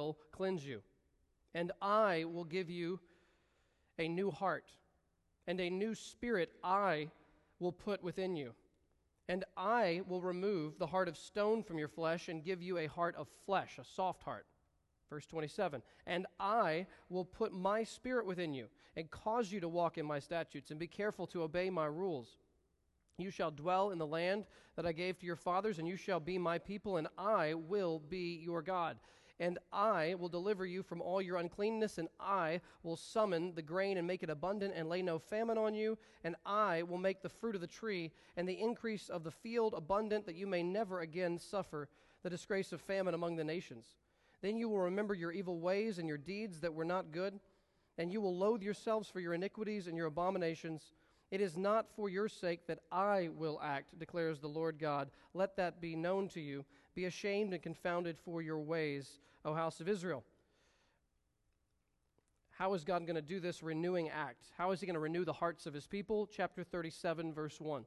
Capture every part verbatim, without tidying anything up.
will cleanse you. And I will give you a new heart, and a new spirit I will put within you. And I will remove the heart of stone from your flesh and give you a heart of flesh, a soft heart. Verse twenty-seven, and I will put my spirit within you and cause you to walk in my statutes and be careful to obey my rules. You shall dwell in the land that I gave to your fathers, and you shall be my people, and I will be your God. And I will deliver you from all your uncleanness, and I will summon the grain and make it abundant and lay no famine on you. And I will make the fruit of the tree and the increase of the field abundant, that you may never again suffer the disgrace of famine among the nations. Then you will remember your evil ways and your deeds that were not good, and you will loathe yourselves for your iniquities and your abominations. It is not for your sake that I will act, declares the Lord God. Let that be known to you. Be ashamed and confounded for your ways, O house of Israel. How is God going to do this renewing act? How is he going to renew the hearts of his people? Chapter thirty-seven, verse one.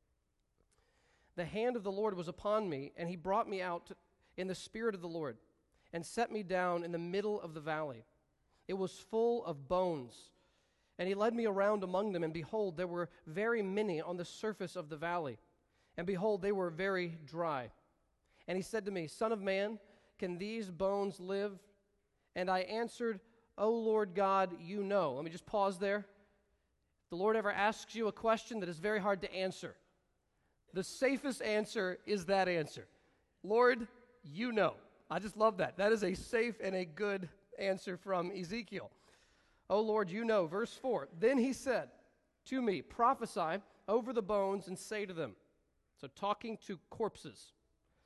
The hand of the Lord was upon me, and he brought me out in the spirit of the Lord, and set me down in the middle of the valley. It was full of bones. And he led me around among them, and behold, there were very many on the surface of the valley. And behold, they were very dry. And he said to me, Son of man, can these bones live? And I answered, O Lord God, you know. Let me just pause there. If the Lord ever asks you a question that is very hard to answer, the safest answer is that answer. Lord, you know. I just love that. That is a safe and a good answer from Ezekiel. O Lord, you know. Verse four, then he said to me, prophesy over the bones and say to them, so talking to corpses,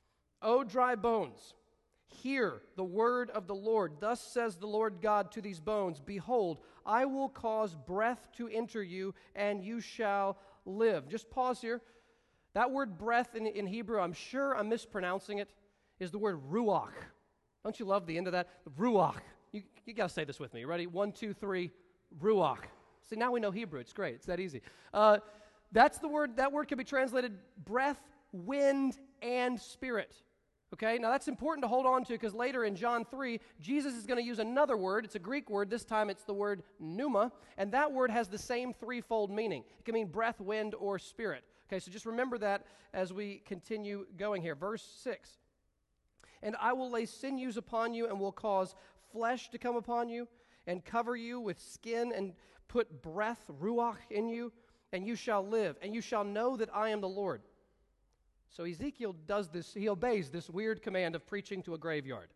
O dry bones, hear the word of the Lord. Thus says the Lord God to these bones, behold, I will cause breath to enter you, and you shall live. Just pause here. That word breath in, in Hebrew, I'm sure I'm mispronouncing it, is the word ruach. Don't you love the end of that? Ruach. You, you got to say this with me. Ready? One, two, three, ruach. See, now we know Hebrew. It's great. It's that easy. Uh, that's the word. That word can be translated breath, wind, and spirit. Okay? Now, that's important to hold on to, because later in John three, Jesus is going to use another word. It's a Greek word. This time it's the word pneuma, and that word has the same threefold meaning. It can mean breath, wind, or spirit. Okay, so just remember that as we continue going here. Verse six. And I will lay sinews upon you, and will cause flesh to come upon you, and cover you with skin, and put breath, ruach, in you, and you shall live, and you shall know that I am the Lord. So Ezekiel does this, he obeys this weird command of preaching to a graveyard.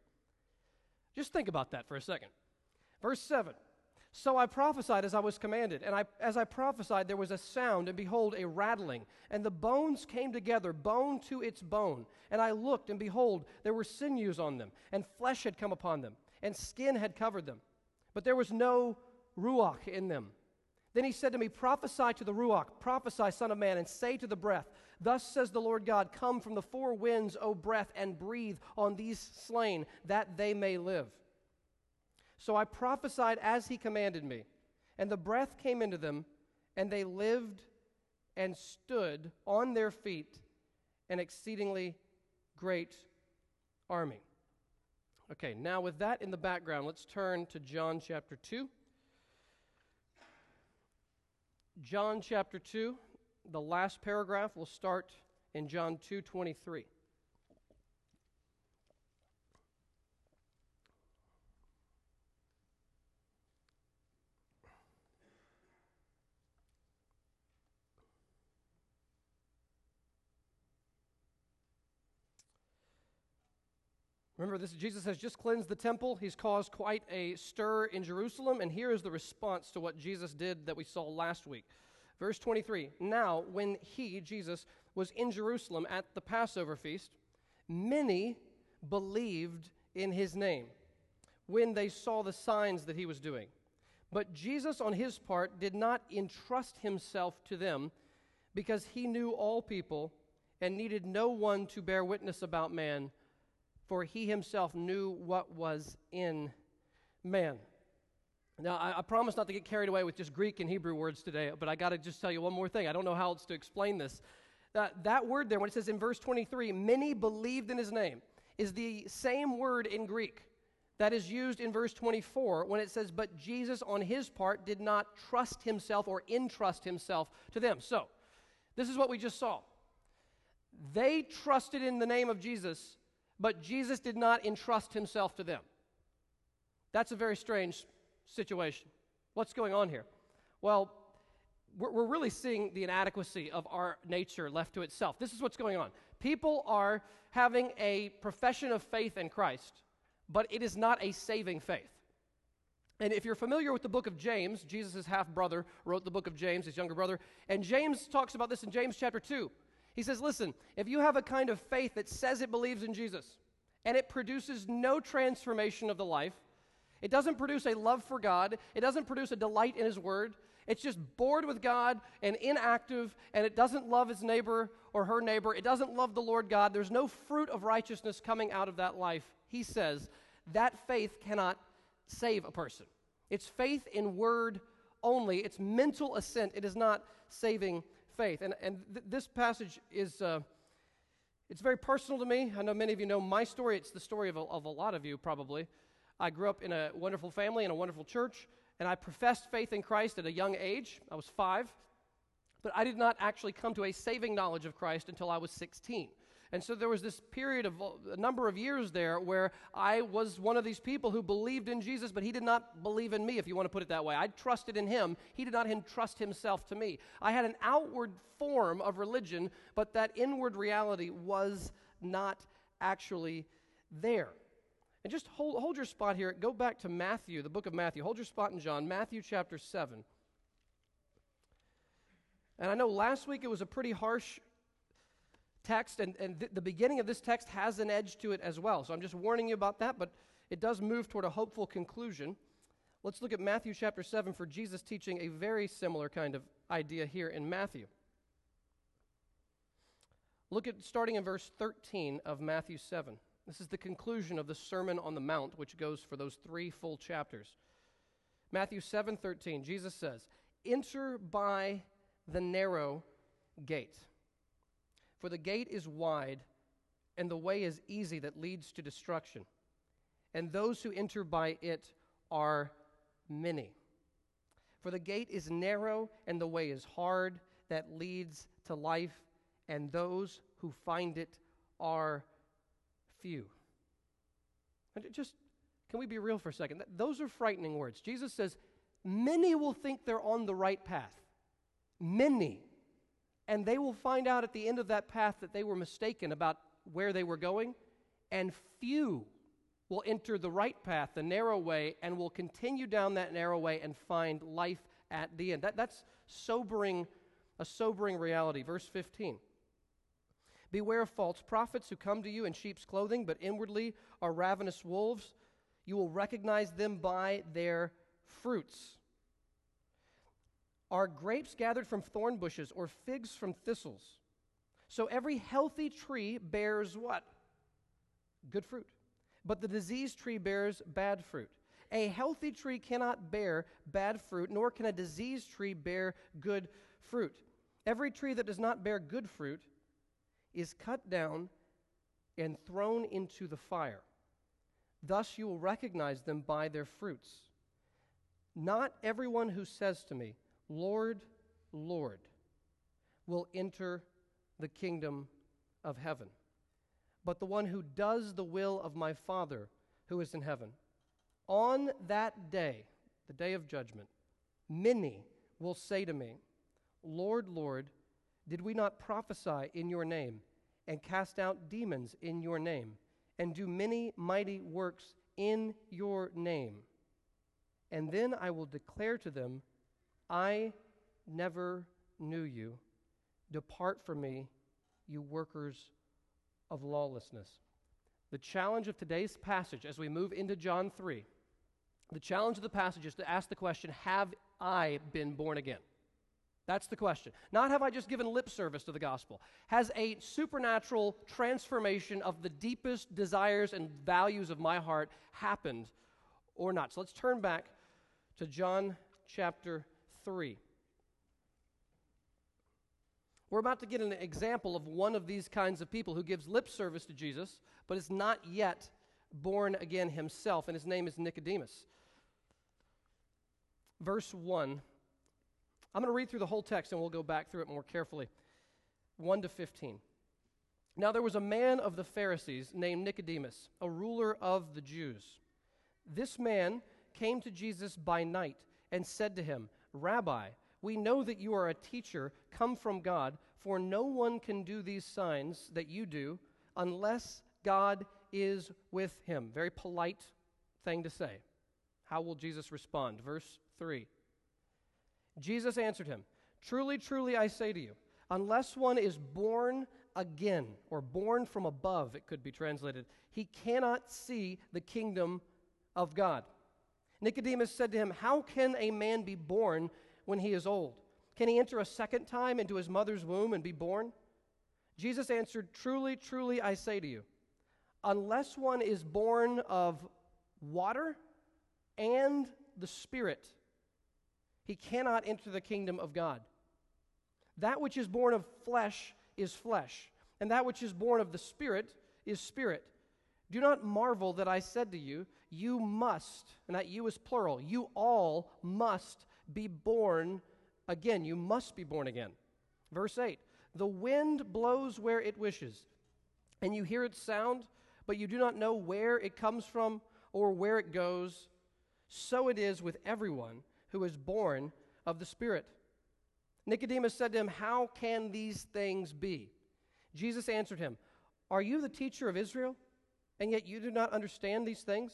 Just think about that for a second. Verse seven, so I prophesied as I was commanded, and I, as I prophesied there was a sound, and behold, a rattling, and the bones came together, bone to its bone. And I looked, and behold, there were sinews on them, and flesh had come upon them, and skin had covered them, but there was no ruach in them. Then he said to me, prophesy to the ruach, prophesy, son of man, and say to the breath, thus says the Lord God, come from the four winds, O breath, and breathe on these slain, that they may live. So I prophesied as he commanded me, and the breath came into them, and they lived and stood on their feet, an exceedingly great army. Okay, now with that in the background, let's turn to John chapter two. John chapter two, the last paragraph will start in John two twenty-three. Remember, this Jesus has just cleansed the temple. He's caused quite a stir in Jerusalem, and here is the response to what Jesus did that we saw last week. Verse twenty-three, now when he, Jesus, was in Jerusalem at the Passover feast, many believed in his name when they saw the signs that he was doing. But Jesus, on his part, did not entrust himself to them, because he knew all people and needed no one to bear witness about man, for he himself knew what was in man. Now, I, I promise not to get carried away with just Greek and Hebrew words today, but I got to just tell you one more thing. I don't know how else to explain this. That, that word there, when it says in verse twenty-three, many believed in his name, is the same word in Greek that is used in verse twenty-four when it says, but Jesus on his part did not trust himself or entrust himself to them. So, this is what we just saw. They trusted in the name of Jesus, but Jesus did not entrust himself to them. That's a very strange situation. What's going on here? Well, we're, we're really seeing the inadequacy of our nature left to itself. This is what's going on. People are having a profession of faith in Christ, but it is not a saving faith. And if you're familiar with the book of James, Jesus' half-brother wrote the book of James, his younger brother, and James talks about this in James chapter two. He says, listen, if you have a kind of faith that says it believes in Jesus, and it produces no transformation of the life, it doesn't produce a love for God, it doesn't produce a delight in his word, it's just bored with God and inactive, and it doesn't love his neighbor or her neighbor, it doesn't love the Lord God, there's no fruit of righteousness coming out of that life, he says, that faith cannot save a person. It's faith in word only. It's mental assent. It is not saving faith. And, and th- this passage is, uh, it's very personal to me. I know many of you know my story. It's the story of a, of a lot of you probably. I grew up in a wonderful family in a wonderful church, and I professed faith in Christ at a young age. I was five. But I did not actually come to a saving knowledge of Christ until I was sixteen. And so there was this period of a number of years there where I was one of these people who believed in Jesus, but he did not believe in me, if you want to put it that way. I trusted in him. He did not entrust himself to me. I had an outward form of religion, but that inward reality was not actually there. And just hold, hold your spot here. Go back to Matthew, the book of Matthew. Hold your spot in John, Matthew chapter seven. And I know last week it was a pretty harsh text, and, and th- the beginning of this text has an edge to it as well. So I'm just warning you about that, but it does move toward a hopeful conclusion. Let's look at Matthew chapter seven for Jesus teaching a very similar kind of idea here in Matthew. Look at starting in verse thirteen of Matthew seven. This is the conclusion of the Sermon on the Mount, which goes for those three full chapters. Matthew seven thirteen, Jesus says, "Enter by the narrow gate. For the gate is wide, and the way is easy that leads to destruction. And those who enter by it are many. For the gate is narrow, and the way is hard that leads to life, and those who find it are few." And just, can we be real for a second? Those are frightening words. Jesus says, many will think they're on the right path. Many. And they will find out at the end of that path that they were mistaken about where they were going, and few will enter the right path, the narrow way, and will continue down that narrow way and find life at the end. That, that's sobering, a sobering reality. Verse fifteen. "Beware of false prophets who come to you in sheep's clothing, but inwardly are ravenous wolves. You will recognize them by their fruits. Are grapes gathered from thorn bushes or figs from thistles? So every healthy tree bears what? Good fruit. But the diseased tree bears bad fruit. A healthy tree cannot bear bad fruit, nor can a diseased tree bear good fruit. Every tree that does not bear good fruit is cut down and thrown into the fire. Thus you will recognize them by their fruits. Not everyone who says to me, 'Lord, Lord,' will enter the kingdom of heaven, but the one who does the will of my Father who is in heaven. On that day, the day of judgment, many will say to me, 'Lord, Lord, did we not prophesy in your name and cast out demons in your name and do many mighty works in your name?' And then I will declare to them, 'I never knew you. Depart from me, you workers of lawlessness.'" The challenge of today's passage as we move into John three, the challenge of the passage is to ask the question, have I been born again? That's the question. Not have I just given lip service to the gospel. Has a supernatural transformation of the deepest desires and values of my heart happened or not? So let's turn back to John chapter three. We're about to get an example of one of these kinds of people who gives lip service to Jesus, but is not yet born again himself, and his name is Nicodemus. Verse one. I'm going to read through the whole text, and we'll go back through it more carefully. one to fifteen. Now there was a man of the Pharisees named Nicodemus, a ruler of the Jews. This man came to Jesus by night and said to him, Rabbi, we know that you are a teacher come from God, for no one can do these signs that you do unless God is with him. Very polite thing to say. How will Jesus respond? Verse three. Jesus answered him, Truly, truly, I say to you, unless one is born again, or born from above, it could be translated, he cannot see the kingdom of God. Nicodemus said to him, How can a man be born when he is old? Can he enter a second time into his mother's womb and be born? Jesus answered, Truly, truly, I say to you, unless one is born of water and the Spirit, he cannot enter the kingdom of God. That which is born of flesh is flesh, and that which is born of the Spirit is spirit. Do not marvel that I said to you, you must, and that you is plural, you all must be born again. You must be born again. Verse eight, the wind blows where it wishes, and you hear its sound, but you do not know where it comes from or where it goes. So it is with everyone who is born of the Spirit. Nicodemus said to him, How can these things be? Jesus answered him, Are you the teacher of Israel, and yet you do not understand these things?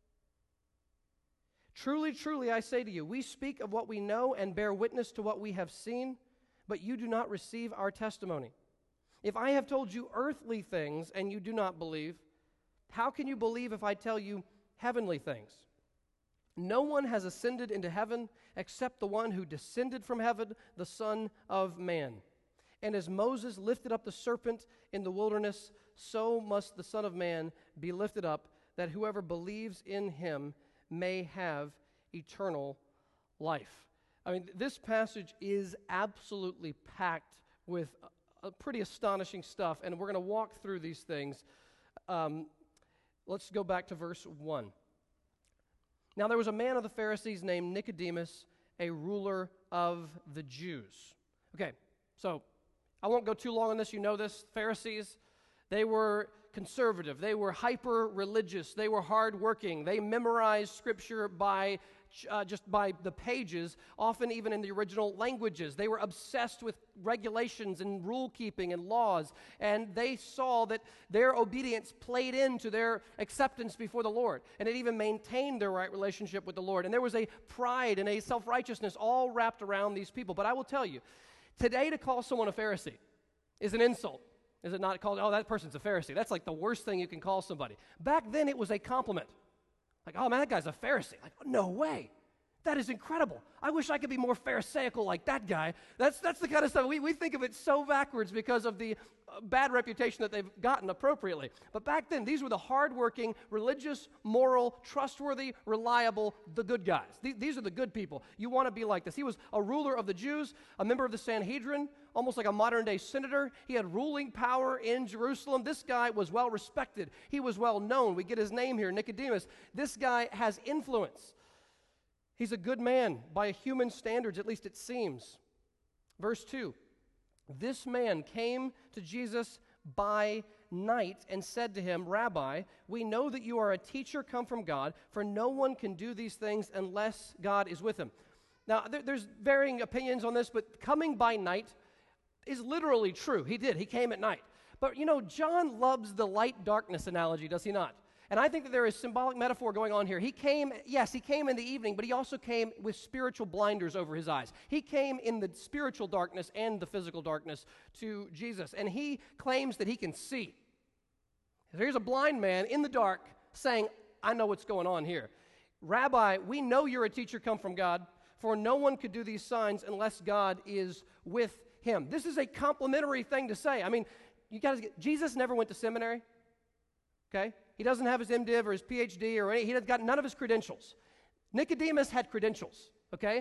Truly, truly, I say to you, we speak of what we know and bear witness to what we have seen, but you do not receive our testimony. If I have told you earthly things and you do not believe, how can you believe if I tell you heavenly things? No one has ascended into heaven except the one who descended from heaven, the Son of Man. And as Moses lifted up the serpent in the wilderness, so must the Son of Man be lifted up, that whoever believes in him may have eternal life. I mean, this passage is absolutely packed with a, a pretty astonishing stuff, and we're going to walk through these things. Um, let's go back to verse one. Now there was a man of the Pharisees named Nicodemus, a ruler of the Jews. Okay, so I won't go too long on this. You know this. Pharisees, they were conservative. They were hyper-religious. They were hard-working. They memorized Scripture by uh, just by the pages, often even in the original languages. They were obsessed with regulations and rule-keeping and laws, and they saw that their obedience played into their acceptance before the Lord, and it even maintained their right relationship with the Lord. And there was a pride and a self-righteousness all wrapped around these people. But I will tell you, today to call someone a Pharisee is an insult. Is it not called, oh, that person's a Pharisee? That's like the worst thing you can call somebody. Back then, it was a compliment. Like, oh, man, that guy's a Pharisee. Like, oh, no way. That is incredible. I wish I could be more Pharisaical like that guy. That's that's the kind of stuff. We, we think of it so backwards because of the uh, bad reputation that they've gotten appropriately. But back then, these were the hardworking, religious, moral, trustworthy, reliable, the good guys. These, these are the good people. You want to be like this. He was a ruler of the Jews, a member of the Sanhedrin, almost like a modern-day senator. He had ruling power in Jerusalem. This guy was well respected. He was well known. We get his name here, Nicodemus. This guy has influence. He's a good man by human standards, at least it seems. Verse two, this man came to Jesus by night and said to him, Rabbi, we know that you are a teacher come from God, for no one can do these things unless God is with him. Now, there, there's varying opinions on this, but coming by night is literally true. He did. He came at night. But, you know, John loves the light-darkness analogy, does he not? And I think that there is symbolic metaphor going on here. He came, yes, he came in the evening, but he also came with spiritual blinders over his eyes. He came in the spiritual darkness and the physical darkness to Jesus, and he claims that he can see. Here's a blind man in the dark saying, I know what's going on here. Rabbi, we know you're a teacher come from God, for no one could do these signs unless God is with him. This is a complimentary thing to say. I mean, you guys get, Jesus never went to seminary, okay? He doesn't have his M Div or his P H D or any, he has got none of his credentials. Nicodemus had credentials, okay?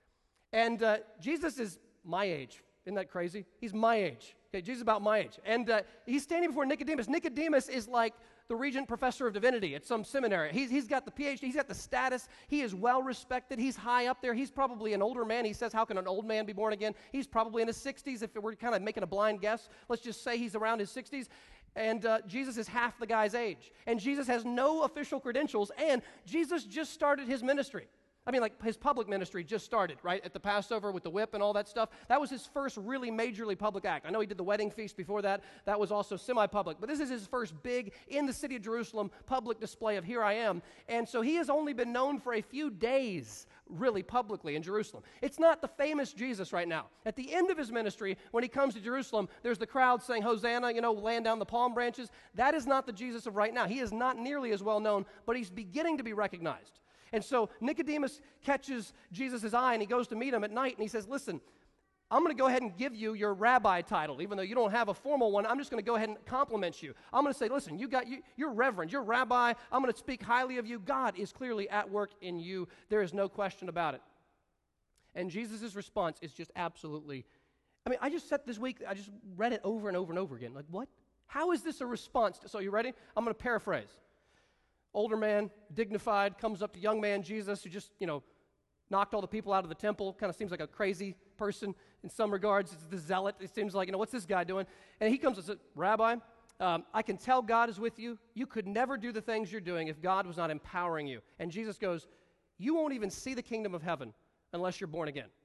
And uh, Jesus is my age. Isn't that crazy? He's my age. Okay, Jesus is about my age. And uh, he's standing before Nicodemus. Nicodemus is like the regent professor of divinity at some seminary. He's, he's got the P H D, he's got the status, he is well respected, he's high up there, he's probably an older man. He says, how can an old man be born again? He's probably in his sixties, if we're kind of making a blind guess. Let's just say he's around his sixties. And uh, Jesus is half the guy's age. And Jesus has no official credentials, and Jesus just started his ministry. I mean, like, his public ministry just started, right, at the Passover with the whip and all that stuff. That was his first really majorly public act. I know he did the wedding feast before that. That was also semi-public. But this is his first big, in the city of Jerusalem, public display of here I am. And so he has only been known for a few days, really publicly, in Jerusalem. It's not the famous Jesus right now. At the end of his ministry, when he comes to Jerusalem, there's the crowd saying, Hosanna, you know, laying down the palm branches. That is not the Jesus of right now. He is not nearly as well known, but he's beginning to be recognized. And so Nicodemus catches Jesus' eye, and he goes to meet him at night, and he says, listen, I'm going to go ahead and give you your rabbi title. Even though you don't have a formal one, I'm just going to go ahead and compliment you. I'm going to say, listen, you got, you, you're reverend, you're rabbi. I'm going to speak highly of you. God is clearly at work in you. There is no question about it. And Jesus' response is just absolutely, I mean, I just said this week, I just read it over and over and over again. Like, what? How is this a response? To, so you ready? I'm going to paraphrase. Older man, dignified, comes up to young man Jesus, who just, you know, knocked all the people out of the temple. Kind of seems like a crazy person in some regards. It's the zealot. It seems like, you know, what's this guy doing? And he comes and says, Rabbi, um, I can tell God is with you. You could never do the things you're doing if God was not empowering you. And Jesus goes, you won't even see the kingdom of heaven unless you're born again.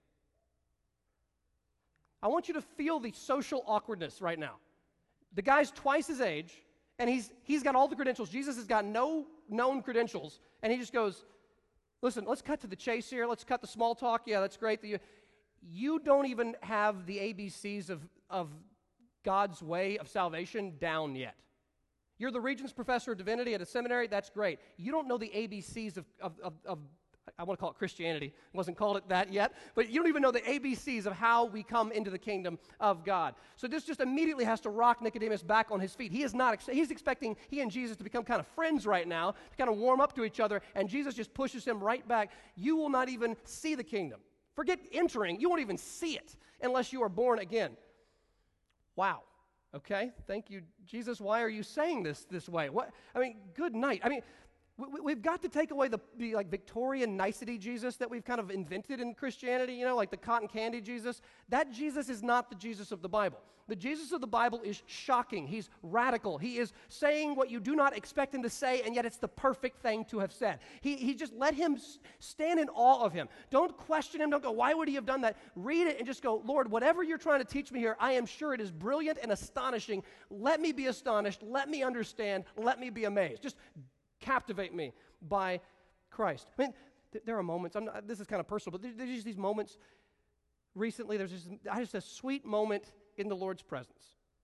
I want you to feel the social awkwardness right now. The guy's twice his age, and he's he's got all the credentials. Jesus has got no known credentials, and he just goes, listen, let's cut to the chase here. Let's cut the small talk. Yeah, that's great. That you, you don't even have the A B Cs of, of God's way of salvation down yet. You're the Regents Professor of Divinity at a seminary. That's great. You don't know the A B Cs of, of, of, of I want to call it Christianity. It wasn't called it that yet. But you don't even know the A B Cs of how we come into the kingdom of God. So this just immediately has to rock Nicodemus back on his feet. He is not, he's expecting he and Jesus to become kind of friends right now, to kind of warm up to each other, and Jesus just pushes him right back. You will not even see the kingdom. Forget entering. You won't even see it unless you are born again. Wow. Okay, thank you, Jesus. Why are you saying this this way? What? I mean, good night. I mean, we, we've got to take away the, the like Victorian nicety Jesus that we've kind of invented in Christianity, you know, like the cotton candy Jesus. That Jesus is not the Jesus of the Bible. The Jesus of the Bible is shocking. He's radical. He is saying what you do not expect him to say, and yet it's the perfect thing to have said. He, he just let him stand in awe of him. Don't question him. Don't go, why would he have done that? Read it and just go, Lord, whatever you're trying to teach me here, I am sure it is brilliant and astonishing. Let me be astonished. Let me understand. Let me be amazed. Just captivate me by Christ. I mean, th- there are moments, I'm not, this is kind of personal, but there, there's just these moments. Recently, there's just, I just a sweet moment in the Lord's presence.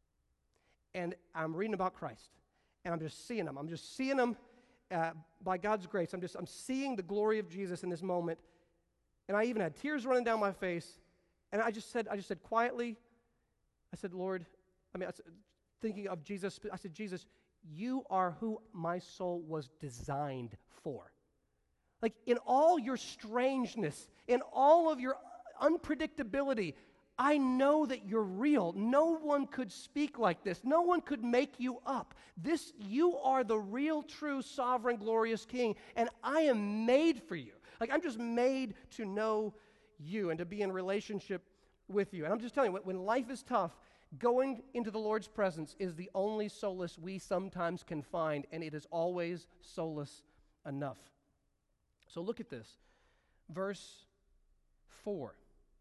And I'm reading about Christ, and I'm just seeing him. I'm just seeing him uh, by God's grace. I'm just, I'm seeing the glory of Jesus in this moment. And I even had tears running down my face. And I just said, I just said quietly, I said, Lord, I mean, I said, thinking of Jesus, I said, Jesus, you are who my soul was designed for. Like, in all your strangeness, in all of your unpredictability, I know that you're real. No one could speak like this. No one could make you up. This, you are the real, true, sovereign, glorious King, and I am made for you. Like, I'm just made to know you and to be in relationship with you. And I'm just telling you, when life is tough, going into the Lord's presence is the only solace we sometimes can find, and it is always solace enough. So look at this. Verse four.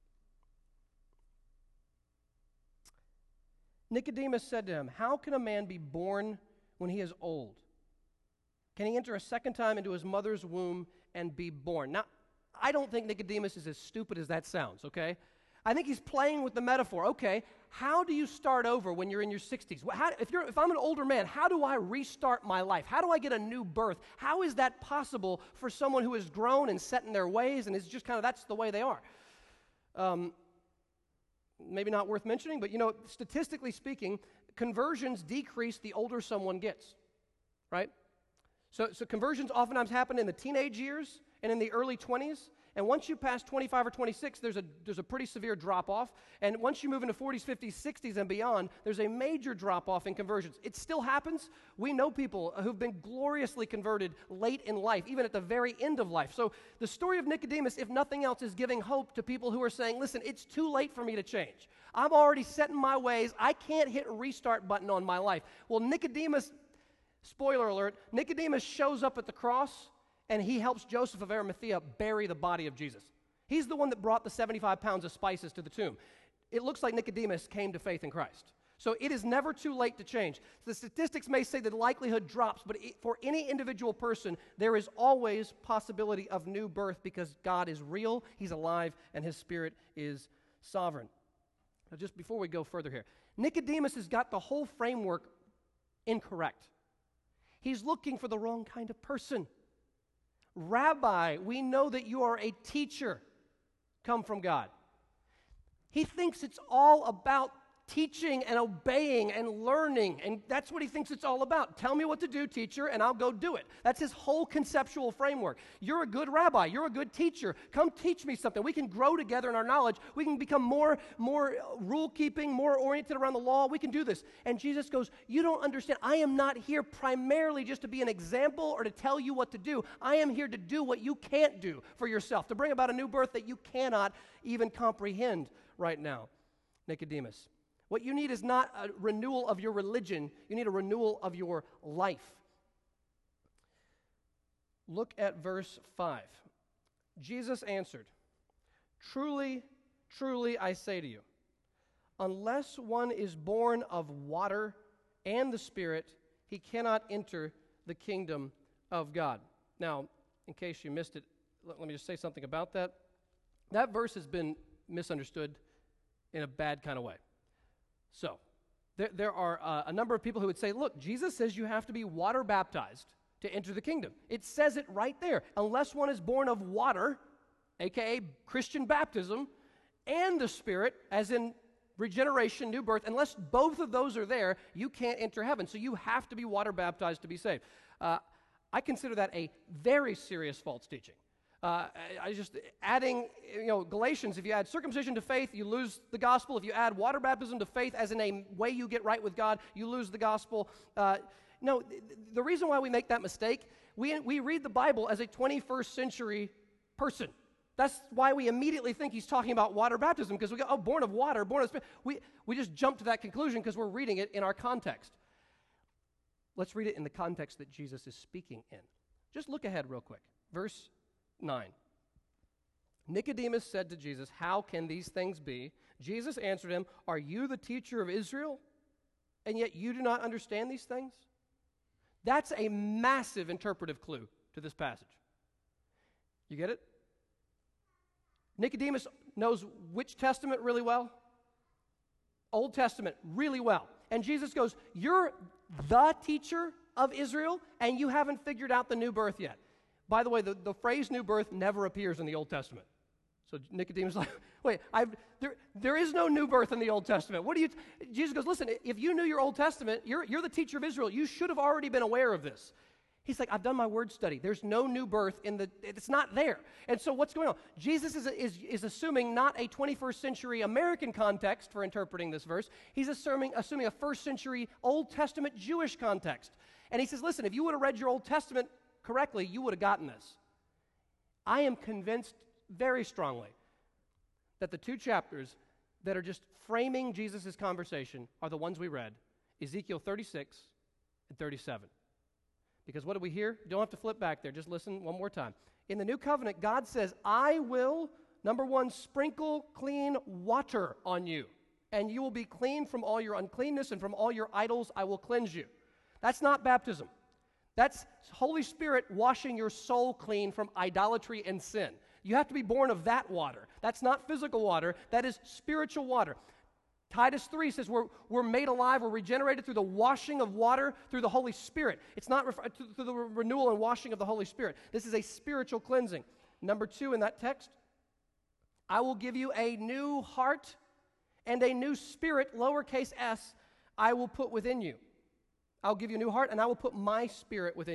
Nicodemus said to him, how can a man be born when he is old? Can he enter a second time into his mother's womb and be born? Now, I don't think Nicodemus is as stupid as that sounds, okay? I think he's playing with the metaphor. Okay, how do you start over when you're in your sixties? How, if, you're, if I'm an older man, how do I restart my life? How do I get a new birth? How is that possible for someone who has grown and set in their ways and is just kind of, that's the way they are? Um, maybe not worth mentioning, but you know, statistically speaking, conversions decrease the older someone gets, right? So, so conversions oftentimes happen in the teenage years and in the early twenties. And once you pass twenty-five or twenty-six, there's a, there's a pretty severe drop-off. And once you move into forties, fifties, sixties, and beyond, there's a major drop-off in conversions. It still happens. We know people who've been gloriously converted late in life, even at the very end of life. So the story of Nicodemus, if nothing else, is giving hope to people who are saying, listen, it's too late for me to change. I'm already set in my ways. I can't hit a restart button on my life. Well, Nicodemus, spoiler alert, Nicodemus shows up at the cross, and he helps Joseph of Arimathea bury the body of Jesus. He's the one that brought the seventy-five pounds of spices to the tomb. It looks like Nicodemus came to faith in Christ. So it is never too late to change. The statistics may say that the likelihood drops, but it, for any individual person, there is always possibility of new birth because God is real, He's alive, and His Spirit is sovereign. Now, just before we go further here, Nicodemus has got the whole framework incorrect. He's looking for the wrong kind of person. Rabbi, we know that you are a teacher come from God. He thinks it's all about teaching and obeying and learning, and that's what he thinks it's all about. Tell me what to do, teacher, and I'll go do it. That's his whole conceptual framework. You're a good rabbi. You're a good teacher. Come teach me something. We can grow together in our knowledge. We can become more, more rule-keeping, more oriented around the law. We can do this. And Jesus goes, you don't understand. I am not here primarily just to be an example or to tell you what to do. I am here to do what you can't do for yourself, to bring about a new birth that you cannot even comprehend right now. Nicodemus. What you need is not a renewal of your religion. You need a renewal of your life. Look at verse five. Jesus answered, Truly, truly, I say to you, unless one is born of water and the Spirit, he cannot enter the kingdom of God. Now, in case you missed it, let, let me just say something about that. That verse has been misunderstood in a bad kind of way. So, there, there are uh, a number of people who would say, look, Jesus says you have to be water baptized to enter the kingdom. It says it right there. Unless one is born of water, a k a. Christian baptism, and the Spirit, as in regeneration, new birth, unless both of those are there, you can't enter heaven. So you have to be water baptized to be saved. Uh, I consider that a very serious false teaching. Uh, I, I just, adding, you know, Galatians, if you add circumcision to faith, you lose the gospel. If you add water baptism to faith as in a way you get right with God, you lose the gospel. Uh, no, th- the reason why we make that mistake, we, we read the Bible as a twenty-first century person. That's why we immediately think he's talking about water baptism, because we go, oh, born of water, born of spirit. We, we just jump to that conclusion because we're reading it in our context. Let's read it in the context that Jesus is speaking in. Just look ahead real quick. Verse nine. Nicodemus said to Jesus, how can these things be? Jesus answered him, are you the teacher of Israel, and yet you do not understand these things? That's a massive interpretive clue to this passage. You get it? Nicodemus knows which testament really well? Old Testament really well. And Jesus goes, you're the teacher of Israel, and you haven't figured out the new birth yet. By the way, the, the phrase new birth never appears in the Old Testament. So Nicodemus is like, wait, I've, there, there is no new birth in the Old Testament. What do you, t-? Jesus goes, listen, if you knew your Old Testament, you're, you're the teacher of Israel. You should have already been aware of this. He's like, I've done my word study. There's no new birth in the, it's not there. And so what's going on? Jesus is, is, is assuming not a twenty-first century American context for interpreting this verse. He's assuming, assuming a first century Old Testament Jewish context. And he says, listen, if you would have read your Old Testament correctly, you would have gotten this. I am convinced very strongly that the two chapters that are just framing Jesus' conversation are the ones we read, Ezekiel thirty-six and thirty-seven. Because what do we hear? You don't have to flip back there. Just listen one more time. In the new covenant, God says, I will, number one, sprinkle clean water on you, and you will be clean from all your uncleanness, and from all your idols I will cleanse you. That's not baptism. That's Holy Spirit washing your soul clean from idolatry and sin. You have to be born of that water. That's not physical water. That is spiritual water. Titus three says we're, we're made alive, we're regenerated through the washing of water through the Holy Spirit. It's not refer- through the renewal and washing of the Holy Spirit. This is a spiritual cleansing. Number two in that text, I will give you a new heart and a new spirit, lowercase s, I will put within you. I'll give you a new heart, and I will put my spirit within you.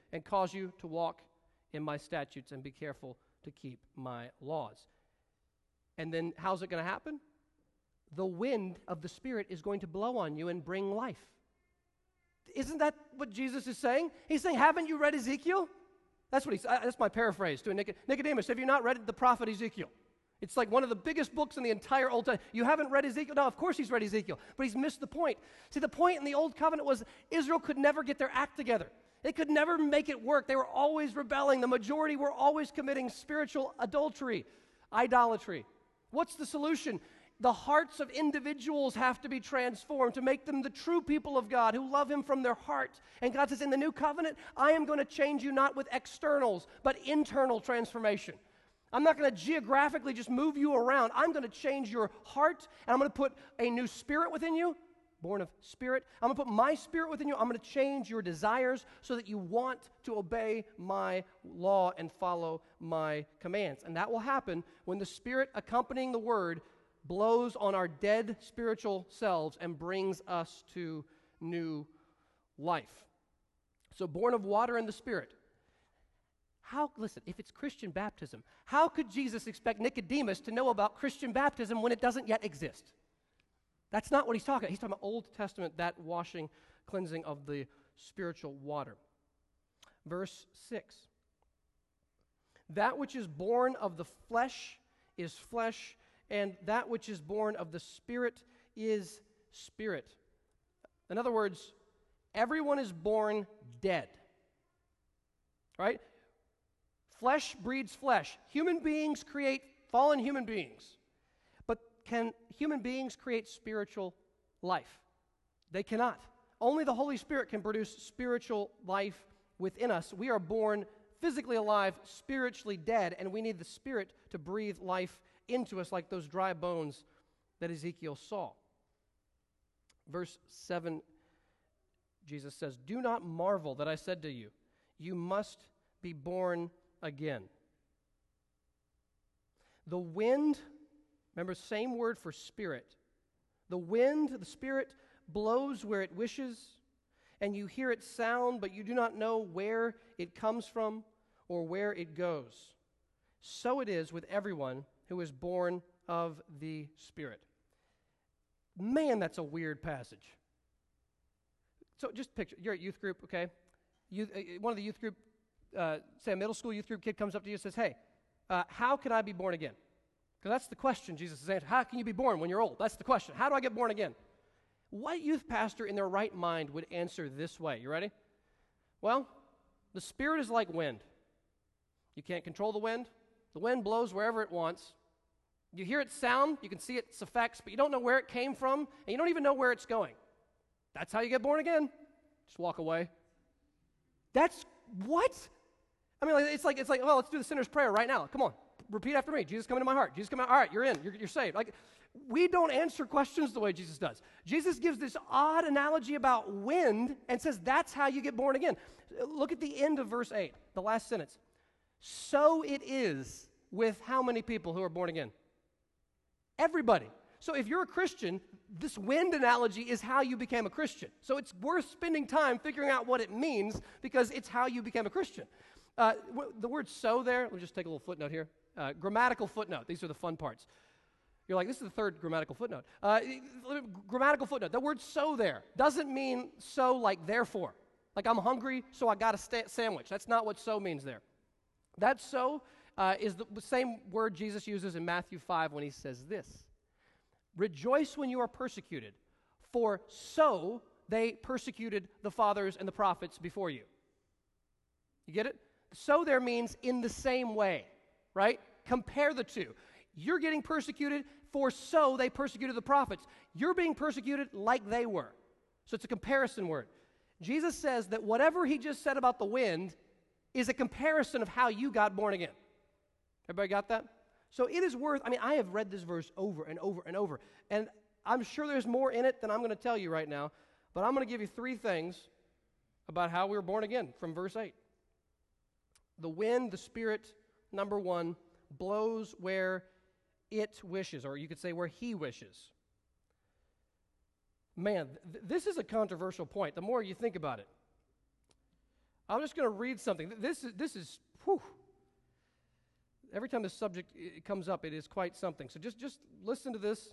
and cause you to walk in my statutes and be careful to keep my laws. And then how's it going to happen? The wind of the Spirit is going to blow on you and bring life. Isn't that what Jesus is saying? He's saying, haven't you read Ezekiel? That's what he's, uh, that's my paraphrase to Nic- Nicodemus. Have you not read the prophet Ezekiel? It's like one of the biggest books in the entire Old Testament. You haven't read Ezekiel? No, of course he's read Ezekiel, but he's missed the point. See, the point in the Old Covenant was Israel could never get their act together. They could never make it work. They were always rebelling. The majority were always committing spiritual adultery, idolatry. What's the solution? The hearts of individuals have to be transformed to make them the true people of God who love Him from their heart. And God says, in the new covenant, I am going to change you not with externals, but internal transformation. I'm not going to geographically just move you around. I'm going to change your heart, and I'm going to put a new spirit within you, born of spirit. I'm going to put my spirit within you. I'm going to change your desires so that you want to obey my law and follow my commands. And that will happen when the Spirit accompanying the Word blows on our dead spiritual selves and brings us to new life. So born of water and the Spirit. How, listen, if it's Christian baptism, how could Jesus expect Nicodemus to know about Christian baptism when it doesn't yet exist? That's not what he's talking about. He's talking about Old Testament, that washing, cleansing of the spiritual water. Verse six. That which is born of the flesh is flesh, and that which is born of the Spirit is spirit. In other words, everyone is born dead. Right? Flesh breeds flesh. Human beings create fallen human beings. But can human beings create spiritual life? They cannot. Only the Holy Spirit can produce spiritual life within us. We are born physically alive, spiritually dead, and we need the Spirit to breathe life into us like those dry bones that Ezekiel saw. Verse seven, Jesus says, "Do not marvel that I said to you, you must be born again." The wind, remember, same word for spirit. The wind, the Spirit, blows where it wishes, and you hear its sound, but you do not know where it comes from or where it goes. So it is with everyone who is born of the Spirit. Man, that's a weird passage. So just picture, you're at youth group, okay? Youth, uh, one of the youth group, uh, say a middle school youth group kid comes up to you and says, hey, uh, how can I be born again? Because that's the question Jesus is answering. How can you be born when you're old? That's the question. How do I get born again? What youth pastor in their right mind would answer this way? You ready? Well, the Spirit is like wind. You can't control the wind. The wind blows wherever it wants. You hear its sound, you can see its effects, but you don't know where it came from, and you don't even know where it's going. That's how you get born again. Just walk away. That's what? I mean, it's like, it's like, well, let's do the sinner's prayer right now. Come on, repeat after me. Jesus, come into my heart. Jesus, come in. All right, you're in. You're, you're saved. Like, we don't answer questions the way Jesus does. Jesus gives this odd analogy about wind and says that's how you get born again. Look at the end of verse eight, the last sentence. So it is with how many people who are born again? Everybody. So if you're a Christian, this wind analogy is how you became a Christian. So it's worth spending time figuring out what it means because it's how you became a Christian. Uh, w- the word so there, let me just take a little footnote here. Uh, grammatical footnote. These are the fun parts. You're like, this is the third grammatical footnote. Uh, grammatical footnote. The word so there doesn't mean so like therefore. Like I'm hungry, so I got a sta- sandwich. That's not what so means there. That so uh, is the same word Jesus uses in Matthew five when he says this. Rejoice when you are persecuted, for so they persecuted the fathers and the prophets before you. You get it? So there means in the same way, right? Compare the two. You're getting persecuted, for so they persecuted the prophets. You're being persecuted like they were. So it's a comparison word. Jesus says that whatever he just said about the wind is a comparison of how you got born again. Everybody got that? So it is worth, I mean, I have read this verse over and over and over, and I'm sure there's more in it than I'm going to tell you right now, but I'm going to give you three things about how we were born again from verse eight. The wind, the Spirit, number one, blows where it wishes, or you could say where he wishes. Man, th- this is a controversial point, the more you think about it. I'm just going to read something. This is, this is, whew. Every time this subject it comes up, it is quite something. So just, just listen to this.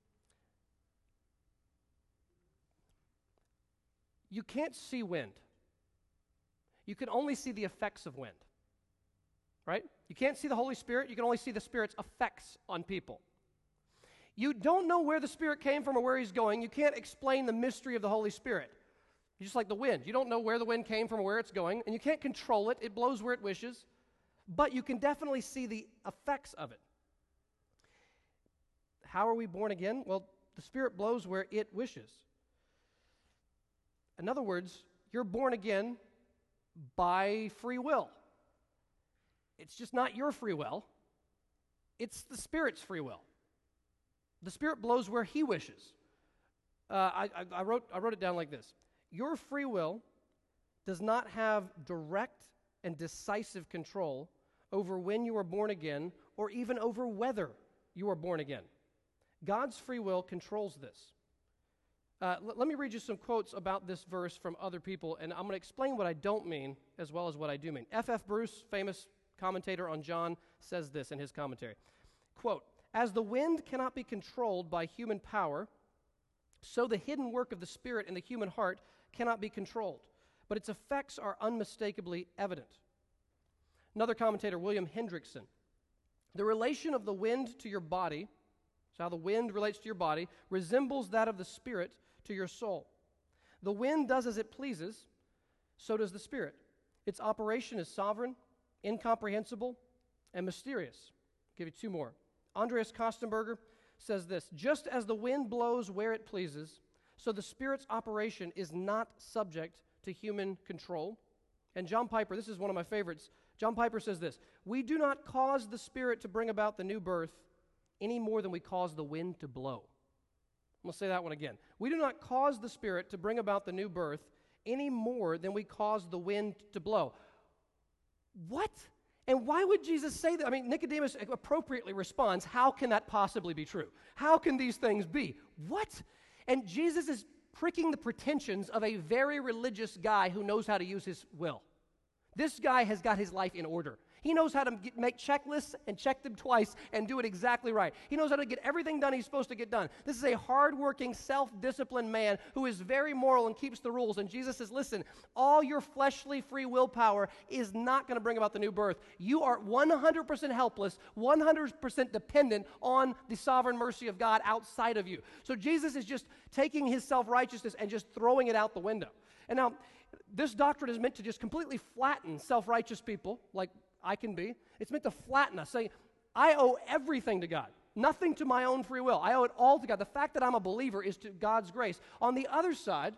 You can't see wind. You can only see the effects of wind. Right? You can't see the Holy Spirit. You can only see the Spirit's effects on people. You don't know where the Spirit came from or where he's going. You can't explain the mystery of the Holy Spirit. You're just like the wind. You don't know where the wind came from or where it's going, and you can't control it. It blows where it wishes. But you can definitely see the effects of it. How are we born again? Well, the Spirit blows where it wishes. In other words, you're born again by free will. It's just not your free will. It's the Spirit's free will. The Spirit blows where he wishes. Uh, I, I, I, wrote, I wrote it down like this. Your free will does not have direct and decisive control over when you are born again or even over whether you are born again. God's free will controls this. Uh, l- let me read you some quotes about this verse from other people, and I'm going to explain what I don't mean as well as what I do mean. F F Bruce, famous commentator on John, says this in his commentary. Quote, "As the wind cannot be controlled by human power, so the hidden work of the Spirit in the human heart cannot be controlled, but its effects are unmistakably evident." Another commentator, William Hendrickson, "The relation of the wind to your body," so how the wind relates to your body, "resembles that of the Spirit to your soul. The wind does as it pleases, so does the Spirit. Its operation is sovereign, incomprehensible, and mysterious." I'll give you two more. Andreas Kostenberger says this, "Just as the wind blows where it pleases, so the Spirit's operation is not subject to human control." And John Piper, this is one of my favorites, John Piper says this, "We do not cause the Spirit to bring about the new birth any more than we cause the wind to blow." I'm going to say that one again. We do not cause the Spirit to bring about the new birth any more than we cause the wind to blow. What? And why would Jesus say that? I mean, Nicodemus appropriately responds, how can that possibly be true? How can these things be? What? And Jesus is pricking the pretensions of a very religious guy who knows how to use his will. This guy has got his life in order. He knows how to get, make checklists and check them twice and do it exactly right. He knows how to get everything done he's supposed to get done. This is a hardworking, self-disciplined man who is very moral and keeps the rules. And Jesus says, listen, all your fleshly free willpower is not going to bring about the new birth. You are one hundred percent helpless, one hundred percent dependent on the sovereign mercy of God outside of you. So Jesus is just taking his self-righteousness and just throwing it out the window. And now, this doctrine is meant to just completely flatten self-righteous people, like I can be. It's meant to flatten us, saying, I owe everything to God, nothing to my own free will. I owe it all to God. The fact that I'm a believer is to God's grace. On the other side,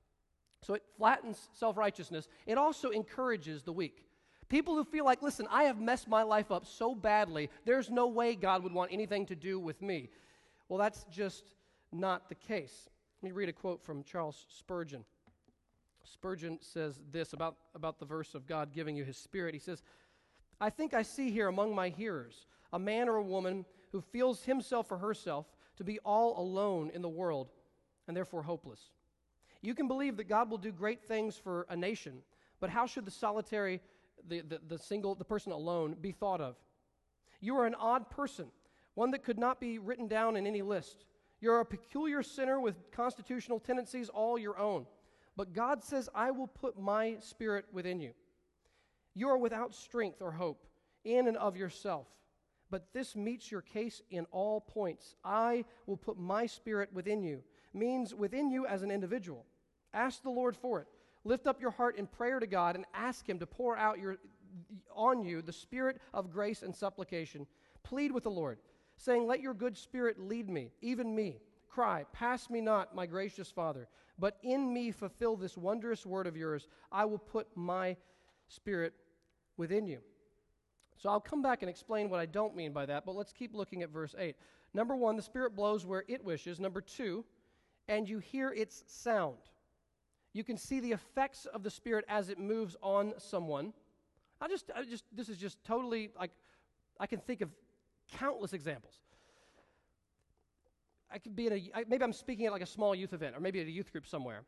so it flattens self-righteousness, it also encourages the weak. People who feel like, listen, I have messed my life up so badly, there's no way God would want anything to do with me. Well, that's just not the case. Let me read a quote from Charles Spurgeon. Spurgeon says this about, about the verse of God giving you his Spirit. He says, I think I see here among my hearers a man or a woman who feels himself or herself to be all alone in the world and therefore hopeless. You can believe that God will do great things for a nation, but how should the solitary, the, the, the single, the person alone be thought of? You are an odd person, one that could not be written down in any list. You're a peculiar sinner with constitutional tendencies all your own. But God says, I will put my Spirit within you. You are without strength or hope in and of yourself, but this meets your case in all points. I will put my Spirit within you, means within you as an individual. Ask the Lord for it. Lift up your heart in prayer to God and ask him to pour out your, on you the Spirit of grace and supplication. Plead with the Lord, saying, let your good Spirit lead me, even me. Cry, pass me not, my gracious Father, but in me fulfill this wondrous word of yours. I will put my Spirit within you. So I'll come back and explain what I don't mean by that, but let's keep looking at verse eight. Number one, the Spirit blows where it wishes. Number two, and you hear its sound. You can see the effects of the Spirit as it moves on someone. I just, I just, this is just totally, like, I can think of countless examples. I could be in a, maybe I'm speaking at like a small youth event, or maybe at a youth group somewhere,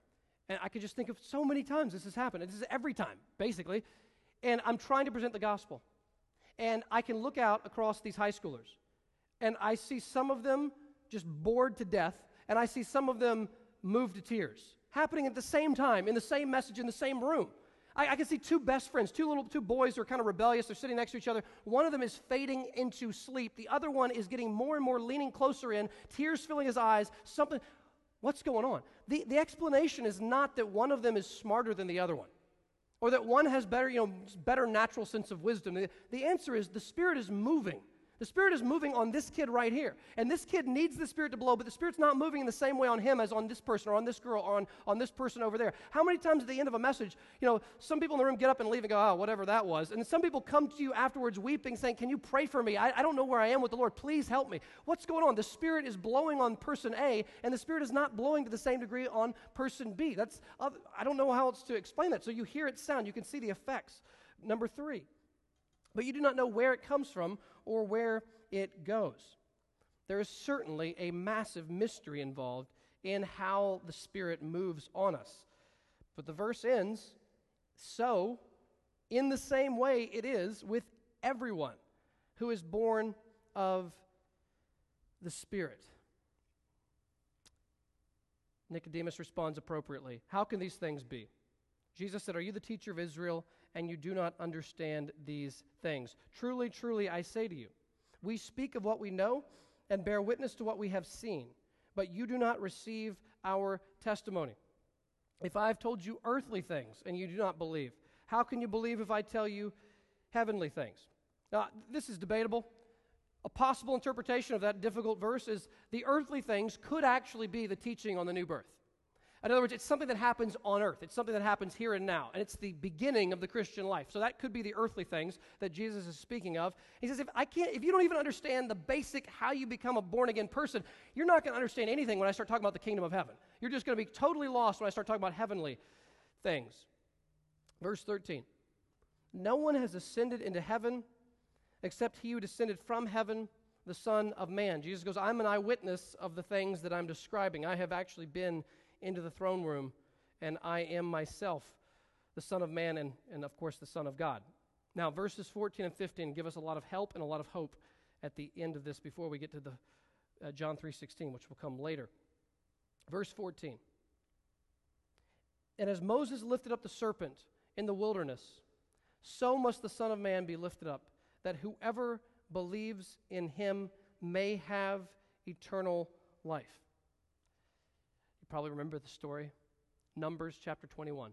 And I could just think of so many times this has happened. And this is every time, basically. And I'm trying to present the gospel. And I can look out across these high schoolers, and I see some of them just bored to death, and I see some of them moved to tears, happening at the same time, in the same message, in the same room. I, I can see two best friends, two little two boys who are kind of rebellious. They're sitting next to each other. One of them is fading into sleep. The other one is getting more and more leaning closer in, tears filling his eyes, something. What's going on? The, the explanation is not that one of them is smarter than the other one, or that one has better, you know, better natural sense of wisdom. The, the answer is the Spirit is moving. The Spirit is moving on this kid right here. And this kid needs the Spirit to blow, but the Spirit's not moving in the same way on him as on this person or on this girl or on, on this person over there. How many times at the end of a message, you know, some people in the room get up and leave and go, oh, whatever that was. And some people come to you afterwards weeping, saying, can you pray for me? I, I don't know where I am with the Lord. Please help me. What's going on? The Spirit is blowing on person A, and the Spirit is not blowing to the same degree on person B. That's other, I don't know how else to explain that. So you hear it sound. You can see the effects. Number three, but you do not know where it comes from or where it goes. There is certainly a massive mystery involved in how the Spirit moves on us. But the verse ends, so in the same way it is with everyone who is born of the Spirit. Nicodemus responds appropriately. How can these things be? Jesus said, are you the teacher of Israel, and you do not understand these things? Truly, truly, I say to you, we speak of what we know and bear witness to what we have seen, but you do not receive our testimony. If I have told you earthly things and you do not believe, how can you believe if I tell you heavenly things? Now, this is debatable. A possible interpretation of that difficult verse is the earthly things could actually be the teaching on the new birth. In other words, it's something that happens on earth. It's something that happens here and now, and it's the beginning of the Christian life. So that could be the earthly things that Jesus is speaking of. He says, if I can't, if you don't even understand the basic how you become a born-again person, you're not going to understand anything when I start talking about the kingdom of heaven. You're just going to be totally lost when I start talking about heavenly things. Verse thirteen, no one has ascended into heaven except he who descended from heaven, the Son of Man. Jesus goes, I'm an eyewitness of the things that I'm describing. I have actually been into the throne room, and I am myself the Son of Man and, and of course, the Son of God. Now, verses fourteen and fifteen give us a lot of help and a lot of hope at the end of this before we get to the uh, John three sixteen, which will come later. Verse fourteen, and as Moses lifted up the serpent in the wilderness, so must the Son of Man be lifted up, that whoever believes in him may have eternal life. You probably remember the story, Numbers chapter twenty-one.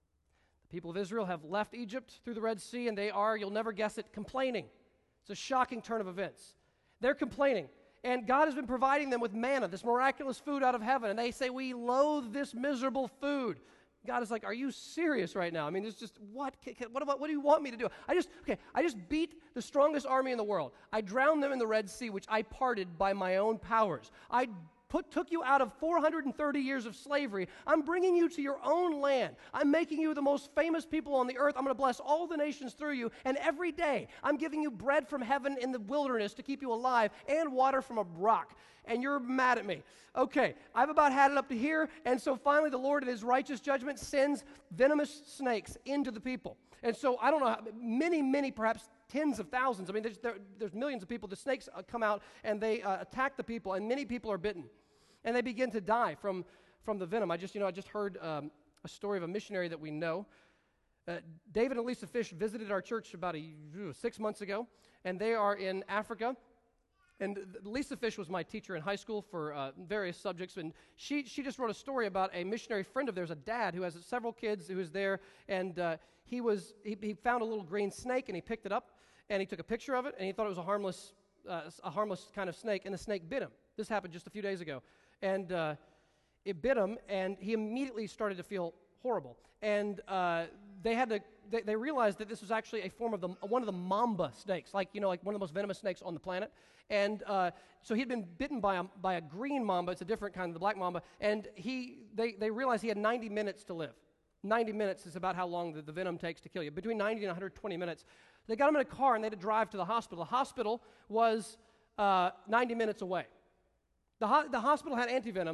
The people of Israel have left Egypt through the Red Sea, and they are, you'll never guess it, complaining. It's a shocking turn of events. They're complaining, and God has been providing them with manna, this miraculous food out of heaven, and they say, we loathe this miserable food. God is like, are you serious right now? I mean, it's just, what, what, what, what do you want me to do? I just, okay, I just beat the strongest army in the world. I drowned them in the Red Sea, which I parted by my own powers. I Put, took you out of four hundred thirty years of slavery. I'm bringing you to your own land. I'm making you the most famous people on the earth. I'm going to bless all the nations through you. And every day, I'm giving you bread from heaven in the wilderness to keep you alive and water from a rock. And you're mad at me. Okay, I've about had it up to here. And so finally, the Lord in his righteous judgment sends venomous snakes into the people. And so I don't know, many, many, perhaps tens of thousands. I mean, there's, there, there's millions of people. The snakes uh, come out and they uh, attack the people, and many people are bitten. And they begin to die from, from the venom. I just, you know, I just heard um, a story of a missionary that we know. Uh, David and Lisa Fish visited our church about a, six months ago, and they are in Africa. And Lisa Fish was my teacher in high school for uh, various subjects, and she she just wrote a story about a missionary friend of theirs, a dad who has several kids who was there, and uh, he was he, he found a little green snake, and he picked it up, and he took a picture of it, and he thought it was a harmless uh, a harmless kind of snake, and the snake bit him. This happened just a few days ago. And uh, it bit him, and he immediately started to feel horrible. And uh, they had to, they, they realized that this was actually a form of the, one of the mamba snakes, like, you know, like one of the most venomous snakes on the planet. And uh, so he'd been bitten by a, by a green mamba. It's a different kind of the black mamba. And he, they, they realized he had ninety minutes to live. ninety minutes is about how long the, the venom takes to kill you. Between ninety and one hundred twenty minutes. They got him in a car, and they had to drive to the hospital. The hospital was uh, ninety minutes away. The, ho- the hospital had antivenom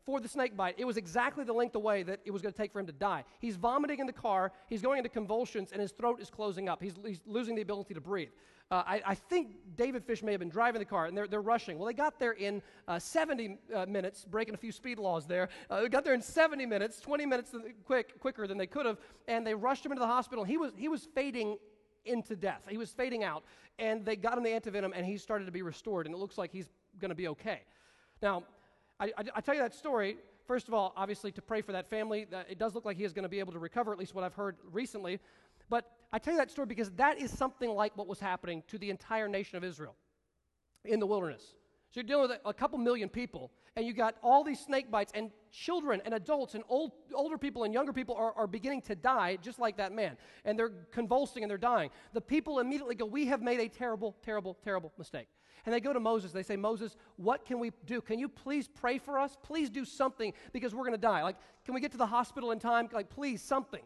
for the snake bite. It was exactly the length away that it was going to take for him to die. He's vomiting in the car, he's going into convulsions, and his throat is closing up. He's, he's losing the ability to breathe. Uh, I, I think David Fish may have been driving the car, and they're, they're rushing. Well, they got there in uh, seventy uh, minutes, breaking a few speed laws there. Uh, they got there in seventy minutes, twenty minutes quick, quicker than they could have, and they rushed him into the hospital. He was, he was fading into death. He was fading out, and they got him the antivenom, and he started to be restored, and it looks like he's going to be okay. Now, I, I, I tell you that story, first of all, obviously, to pray for that family. Uh, it does look like he is going to be able to recover, at least what I've heard recently. But I tell you that story because that is something like what was happening to the entire nation of Israel in the wilderness. So you're dealing with a, a couple million people, and you got all these snake bites, and children and adults and old, older people and younger people are, are beginning to die just like that man. And they're convulsing and they're dying. The people immediately go, we have made a terrible, terrible, terrible mistake. And they go to Moses. They say, Moses, what can we do? Can you please pray for us? Please do something because we're going to die. Like, can we get to the hospital in time? Like, please, something.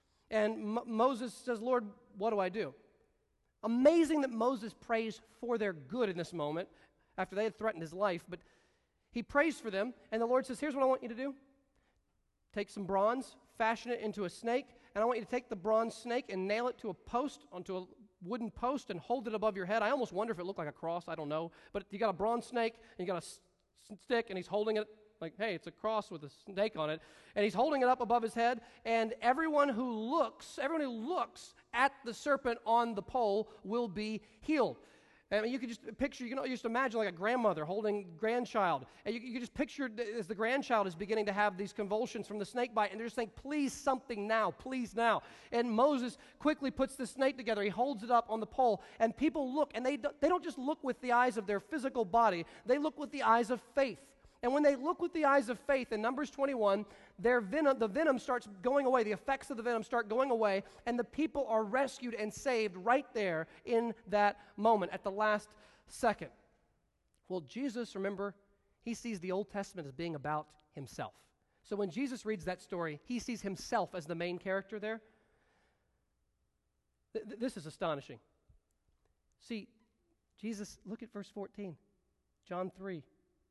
And M- Moses says, Lord, what do I do? Amazing that Moses prays for their good in this moment after they had threatened his life. But he prays for them, and the Lord says, here's what I want you to do. Take some bronze, fashion it into a snake, and I want you to take the bronze snake and nail it to a post, onto a wooden post, and hold it above your head. I almost wonder if it looked like a cross. I don't know. But you got a bronze snake, and you got a s- stick, and he's holding it like, hey, it's a cross with a snake on it. And he's holding it up above his head, and everyone who looks, everyone who looks at the serpent on the pole will be healed. I mean, you could just picture, you can just imagine like a grandmother holding grandchild. And you, you can just picture as the grandchild is beginning to have these convulsions from the snake bite, and they're just saying, please, something now, please now. And Moses quickly puts the snake together. He holds it up on the pole, and people look, and they don't, they don't just look with the eyes of their physical body. They look with the eyes of faith. And when they look with the eyes of faith in Numbers twenty-one, their venom, the venom starts going away. The effects of the venom start going away, and the people are rescued and saved right there in that moment at the last second. Well, Jesus, remember, he sees the Old Testament as being about himself. So when Jesus reads that story, he sees himself as the main character there. Th- th- this is astonishing. See, Jesus, look at verse fourteen, John three.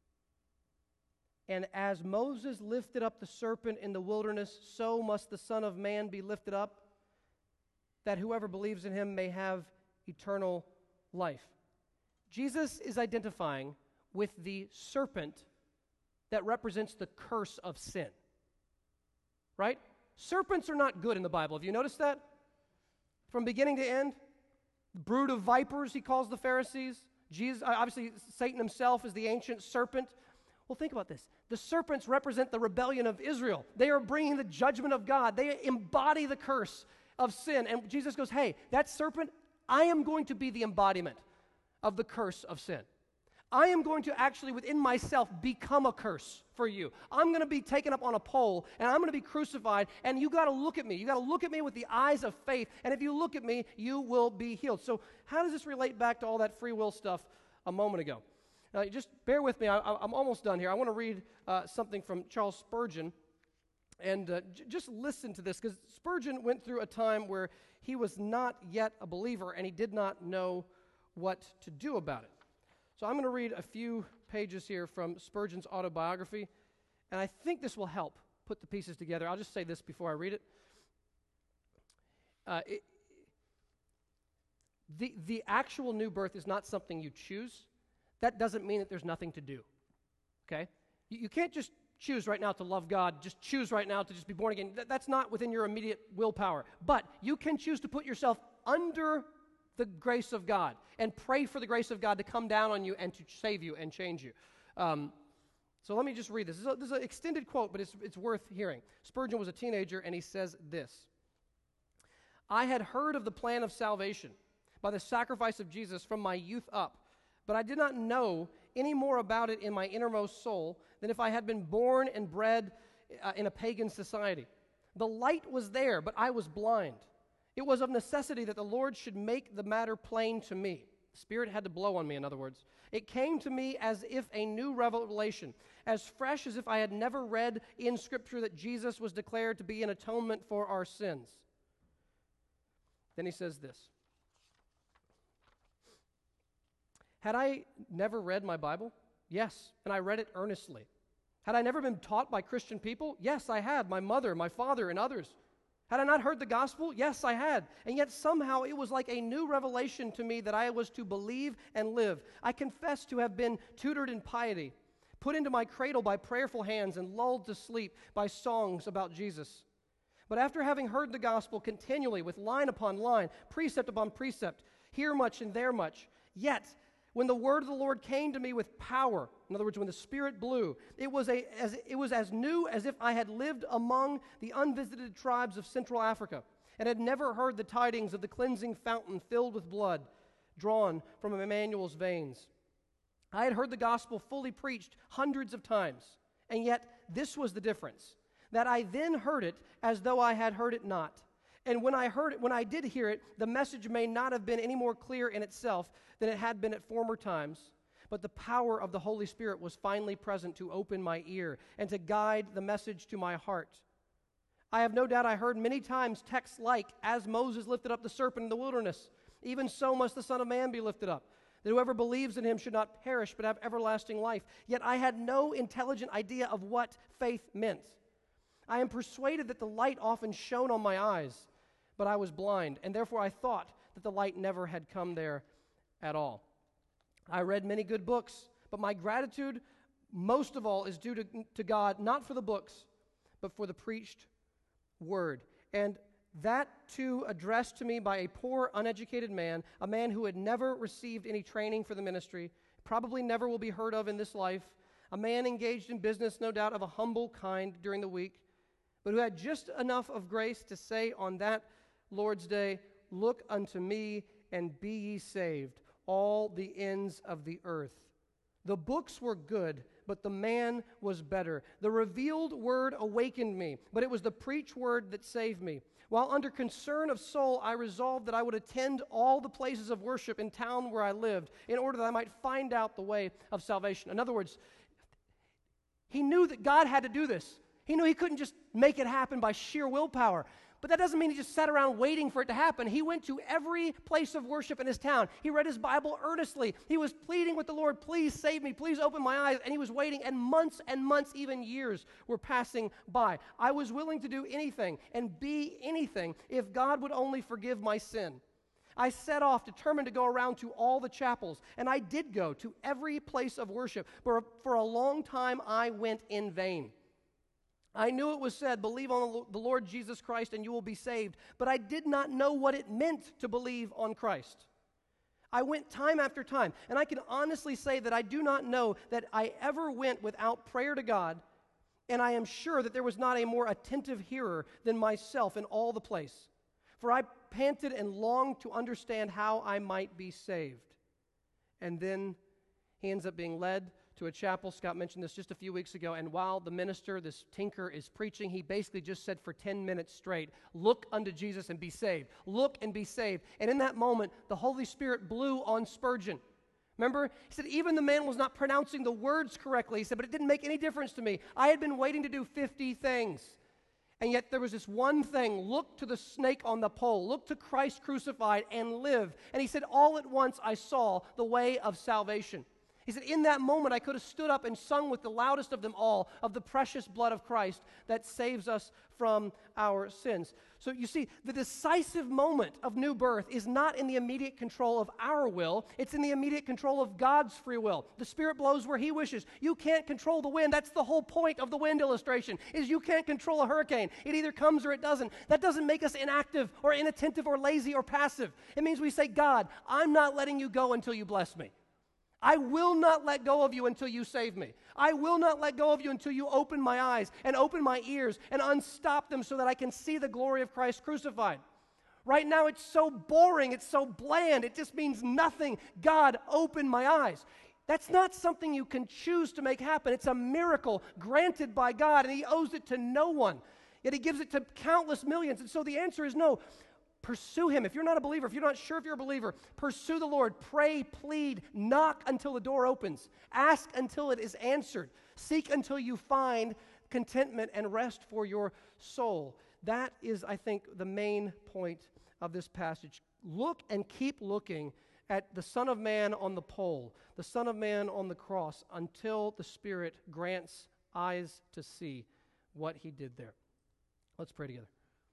And as Moses lifted up the serpent in the wilderness, so must the Son of Man be lifted up, that whoever believes in him may have eternal life. Jesus is identifying with the serpent that represents the curse of sin. Right? Serpents are not good in the Bible. Have you noticed that? From beginning to end, brood of vipers, he calls the Pharisees. Jesus, obviously, Satan himself is the ancient serpent. Well, think about this. The serpents represent the rebellion of Israel. They are bringing the judgment of God. They embody the curse of sin. And Jesus goes, hey, that serpent, I am going to be the embodiment of the curse of sin. I am going to actually, within myself, become a curse for you. I'm going to be taken up on a pole, and I'm going to be crucified, and you got to look at me. You got to look at me with the eyes of faith, and if you look at me, you will be healed. So how does this relate back to all that free will stuff a moment ago? Now, just bear with me. I, I'm almost done here. I want to read uh, something from Charles Spurgeon, and uh, j- just listen to this, because Spurgeon went through a time where he was not yet a believer, and he did not know what to do about it. So I'm going to read a few pages here from Spurgeon's autobiography, and I think this will help put the pieces together. I'll just say this before I read it. Uh, it the, the actual new birth is not something you choose. That doesn't mean that there's nothing to do, okay? You, you can't just choose right now to love God, just choose right now to just be born again. Th- that's not within your immediate willpower. But you can choose to put yourself under the grace of God and pray for the grace of God to come down on you and to save you and change you. Um, so let me just read this. This is, a, this is an extended quote, but it's, it's worth hearing. Spurgeon was a teenager, and he says this: I had heard of the plan of salvation by the sacrifice of Jesus from my youth up, but I did not know any more about it in my innermost soul than if I had been born and bred uh, in a pagan society. The light was there, but I was blind. It was of necessity that the Lord should make the matter plain to me. The Spirit had to blow on me, in other words. It came to me as if a new revelation, as fresh as if I had never read in Scripture that Jesus was declared to be an atonement for our sins. Then he says this: Had I never read my Bible? Yes, and I read it earnestly. Had I never been taught by Christian people? Yes, I had. My mother, my father, and others. Had I not heard the gospel? Yes, I had. And yet somehow it was like a new revelation to me that I was to believe and live. I confess to have been tutored in piety, put into my cradle by prayerful hands, and lulled to sleep by songs about Jesus. But after having heard the gospel continually with line upon line, precept upon precept, here much and there much, yet when the word of the Lord came to me with power, in other words, when the Spirit blew, it was, a, as, it was as new as if I had lived among the unvisited tribes of Central Africa and had never heard the tidings of the cleansing fountain filled with blood drawn from Emmanuel's veins. I had heard the gospel fully preached hundreds of times, and yet this was the difference, that I then heard it as though I had heard it not. And when I heard it, when I did hear it, the message may not have been any more clear in itself than it had been at former times, but the power of the Holy Spirit was finally present to open my ear and to guide the message to my heart. I have no doubt I heard many times texts like, as Moses lifted up the serpent in the wilderness, even so must the Son of Man be lifted up, that whoever believes in him should not perish but have everlasting life. Yet I had no intelligent idea of what faith meant. I am persuaded that the light often shone on my eyes, but I was blind, and therefore I thought that the light never had come there at all. I read many good books, but my gratitude most of all is due to, to God, not for the books, but for the preached word. And that too addressed to me by a poor, uneducated man, a man who had never received any training for the ministry, probably never will be heard of in this life, a man engaged in business, no doubt, of a humble kind during the week, but who had just enough of grace to say on that Lord's Day, "Look unto me and be ye saved, all the ends of the earth." The books were good, but the man was better. The revealed word awakened me, but it was the preached word that saved me. While under concern of soul, I resolved that I would attend all the places of worship in town where I lived in order that I might find out the way of salvation. In other words, he knew that God had to do this. He knew he couldn't just make it happen by sheer willpower. But that doesn't mean he just sat around waiting for it to happen. He went to every place of worship in his town. He read his Bible earnestly. He was pleading with the Lord, "Please save me, please open my eyes." And he was waiting, and months and months, even years, were passing by. I was willing to do anything and be anything if God would only forgive my sin. I set off determined to go around to all the chapels, and I did go to every place of worship. But for a long time, I went in vain. I knew it was said, "Believe on the Lord Jesus Christ and you will be saved," but I did not know what it meant to believe on Christ. I went time after time, and I can honestly say that I do not know that I ever went without prayer to God, and I am sure that there was not a more attentive hearer than myself in all the place. For I panted and longed to understand how I might be saved. And then he ends up being led to a chapel. Scott mentioned this just a few weeks ago, and while the minister, this tinker, is preaching, he basically just said for ten minutes straight, "Look unto Jesus and be saved. Look and be saved." And in that moment, the Holy Spirit blew on Spurgeon. Remember? He said, even the man was not pronouncing the words correctly. He said, but it didn't make any difference to me. I had been waiting to do fifty things. And yet there was this one thing: look to the snake on the pole, look to Christ crucified and live. And he said, all at once I saw the way of salvation. He said, in that moment, I could have stood up and sung with the loudest of them all of the precious blood of Christ that saves us from our sins. So you see, the decisive moment of new birth is not in the immediate control of our will. It's in the immediate control of God's free will. The Spirit blows where He wishes. You can't control the wind. That's the whole point of the wind illustration, is you can't control a hurricane. It either comes or it doesn't. That doesn't make us inactive or inattentive or lazy or passive. It means we say, God, I'm not letting you go until you bless me. I will not let go of you until you save me. I will not let go of you until you open my eyes and open my ears and unstop them so that I can see the glory of Christ crucified. Right now it's so boring, it's so bland, it just means nothing. God, open my eyes. That's not something you can choose to make happen. It's a miracle granted by God, and He owes it to no one. Yet He gives it to countless millions. And so the answer is no. Pursue Him. If you're not a believer, if you're not sure if you're a believer, pursue the Lord. Pray, plead, knock until the door opens. Ask until it is answered. Seek until you find contentment and rest for your soul. That is, I think, the main point of this passage. Look and keep looking at the Son of Man on the pole, the Son of Man on the cross, until the Spirit grants eyes to see what he did there. Let's pray together.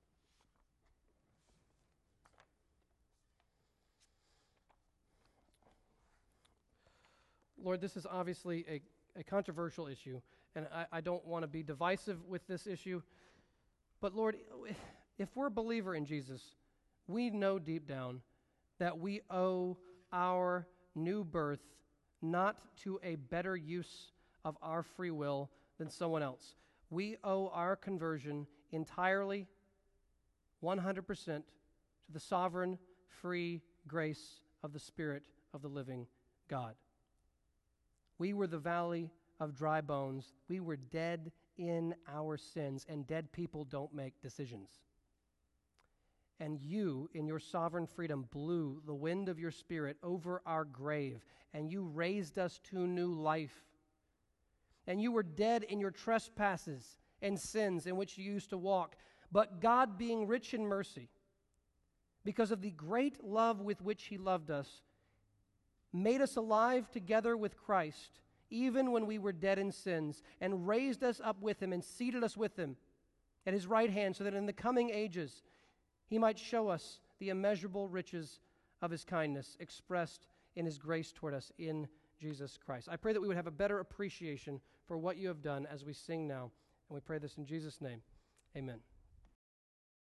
Lord, this is obviously a, a controversial issue, and I, I don't want to be divisive with this issue. But Lord, if we're a believer in Jesus, we know deep down that we owe our new birth not to a better use of our free will than someone else. We owe our conversion entirely, one hundred percent, to the sovereign, free grace of the Spirit of the living God. We were the valley of dry bones. We were dead in our sins, and dead people don't make decisions. And you, in your sovereign freedom, blew the wind of your Spirit over our grave, and you raised us to new life. And you were dead in your trespasses and sins in which you used to walk. But God, being rich in mercy, because of the great love with which he loved us, made us alive together with Christ, even when we were dead in sins, and raised us up with him and seated us with him at his right hand, so that in the coming ages he might show us the immeasurable riches of his kindness expressed in his grace toward us in Jesus Christ. I pray that we would have a better appreciation for what you have done as we sing now, and we pray this in Jesus' name. Amen.